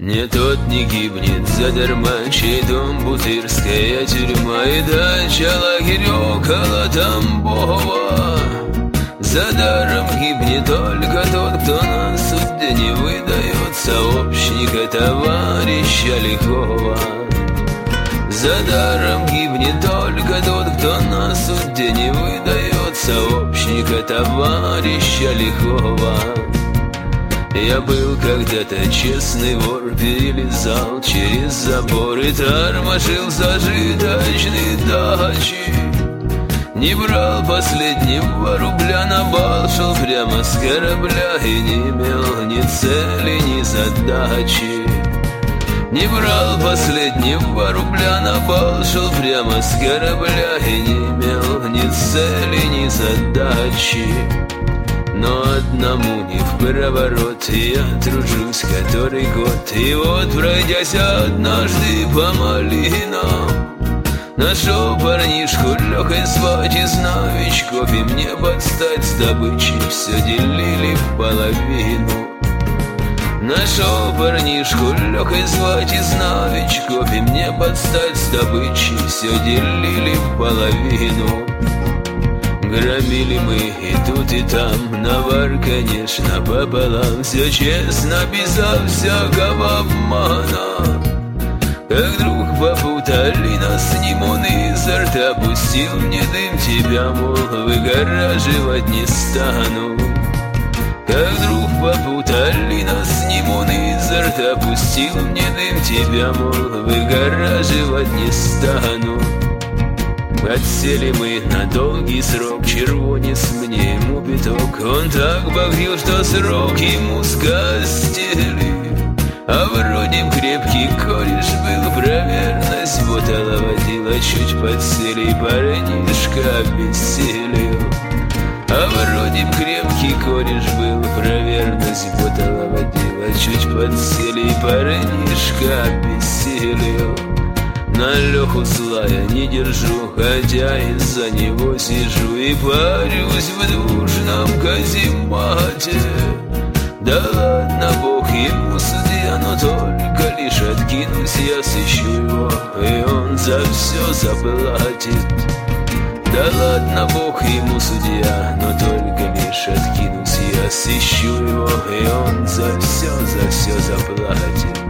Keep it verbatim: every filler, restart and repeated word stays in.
Не тот не гибнет задарма, чей дом бутырская тюрьма, и дача лагерь около Тамбова. Задаром гибнет только тот, кто на суде не выдает сообщника, товарища лихого. Задаром гибнет только тот, кто на суде не выдает сообщника, товарища лихого. Я был когда-то честный вор, перелезал через забор и тормошил зажиточные дачи. Не брал последнего рубля, на бал шел прямо с корабля и не имел ни цели, ни задачи. Не брал последнего рубля, на бал шел прямо с корабля и не имел ни цели, ни задачи. Но одному не в проворот, я тружусь который год. И вот, пройдясь однажды по малинам, нашел парнишку легкой звать из новичков, и мне подстать с добычей все делили в половину. Нашел парнишку легкой звать из новичков, и мне подстать с добычей все делили в половину. Громили мы и тут, и там, навар, конечно, пополам. Все честно, безо всякого обмана. Как вдруг попутали нас с ним, он изо рта пустил мне дым. Тебя, мол, выгораживать не стану. Как вдруг попутали нас с ним, он изо рта пустил мне дым. Тебя, мол, выгораживать не стану. Отсели мы на долгий срок, червонец мне ему пяток. Он так багрил, что срок ему скостили. А вроде крепкий кореш был, про верность ботала водила. Чуть подсели, парнишка обессилел. А вроде крепкий кореш был, про верность ботала водила. Чуть подсели, парнишка обессилел. На Леху злая не держу, хотя из-за него сижу и парюсь в душном каземате. Да ладно, Бог ему судья, но только лишь откинусь, я сыщу его, и он за все заплатит. Да ладно, Бог ему судья, но только лишь откинусь, я сыщу его, и он за все, за все заплатит.